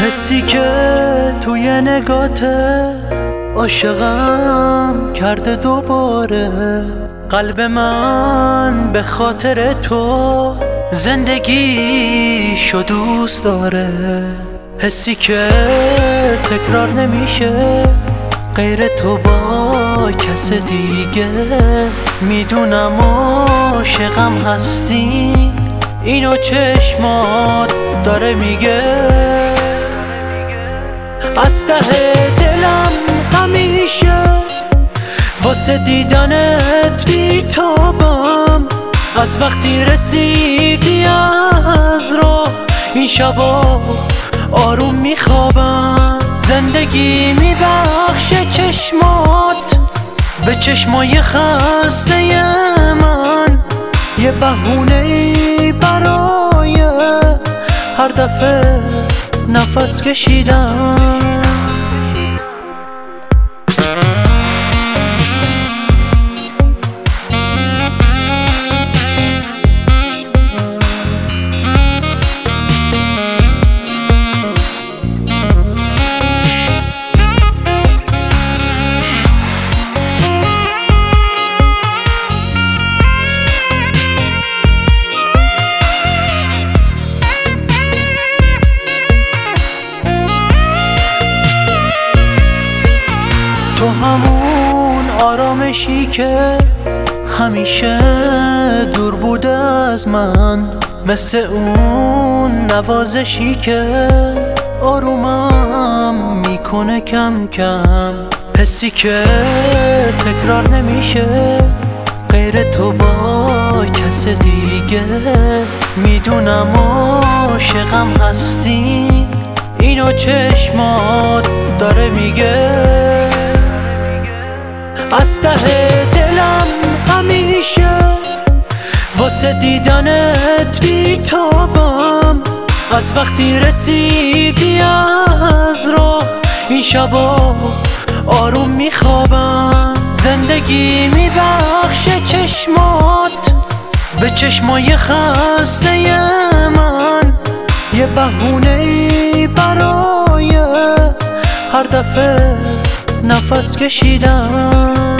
حسی که توی نگات عاشقم کرده دوباره، قلب من به خاطر تو زندگیشو دوست داره. حسی که تکرار نمیشه غیر تو با کس دیگه، میدونم عاشقم هستی، اینو چشمات داره میگه. از ته دلم همیشه واسه دیدنت بیتابم، از وقتی رسیدی از راه این شبا آروم میخوابم. زندگی میبخشه چشمات به چشمای خسته من، یه بهونه‌ای برای هر دفعه نفس کشیدن. تو همون آرامشی که همیشه دور بوده از من، مثل اون نوازشی که آرومم میکنه کم کم. حسی که تکرار نمیشه غیر تو با کس دیگه، میدونم عاشقم هستی، اینو چشمات داره میگه. از ته دلم همیشه واسه دیدنت بیتابم، از وقتی رسیدی از راه این شبا آروم میخوابم. زندگی میبخشه چشمات به چشمای خسته من، یه بهونه‌ای برای هر دفعه نفس کشیدن.